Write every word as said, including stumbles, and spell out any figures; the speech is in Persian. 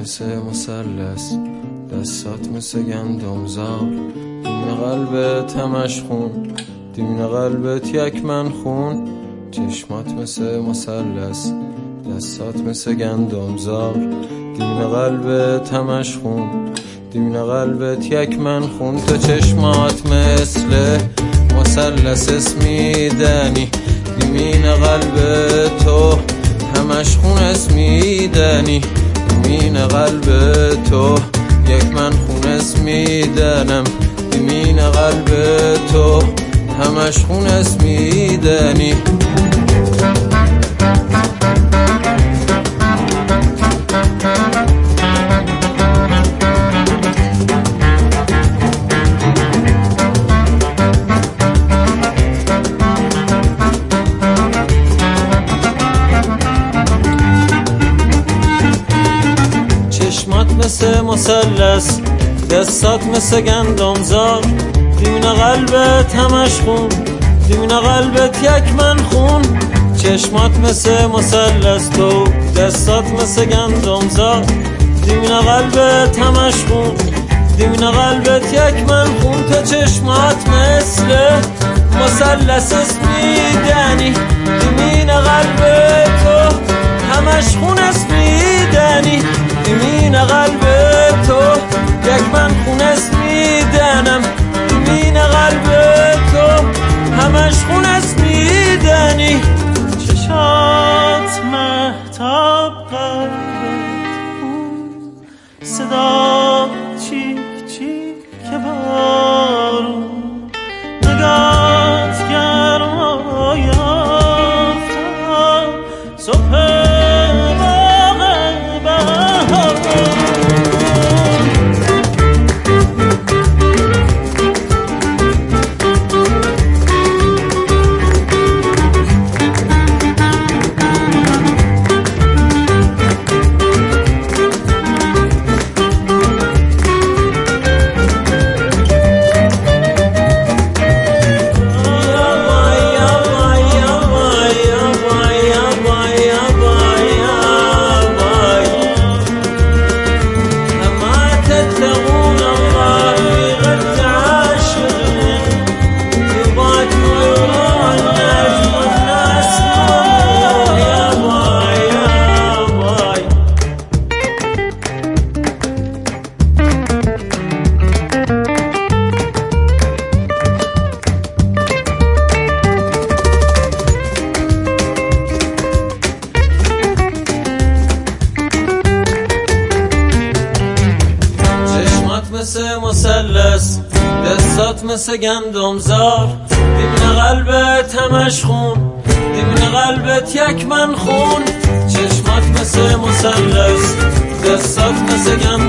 مثل مثلث، دستات مثل گندمزار، دیمین قلبت همش خون، دیمین قلبت یک من خون. چشمات مثل مثلث، دستات مثل گندمزار، دیمین قلبت همش خون، دیمین قلبت یک من خون. تو چشمات مثل مثلث اسمیدنی، دیمین قلب تو همش خون اسمیدنی، دیمین قلب تو یک من خون اسمیدنم، دیمین قلب تو همش خون اسمیدنی. چشمات مثل مثلث، دستات مثل گندمزار، دیمین قلبت همش خون، دیمین قلبت یک من خون. چشمات مثل مثلث، تو دستات مثل گندمزار، دیمین قلبت همش خون، دیمین قلبت یک من خون. تو چشمات مثل مثلث اسمیدنی، دیمین قلب تو همش خون اسمیدنی، دیمین قلب تو یک من خون اسمیدنم، دیمین قلب تو همش خون اسمیدنی. چشات مهتاب قلبت خون، صدا چیک چیک که بارون، نگات گرمای آفتاب، صبح مثل مثلث، دستات مثل گندمزار، دیمین قلبت همش خون، دیمین قلبت یک من خون. چشمات مثل مثلث، دستات مثل گندمزار،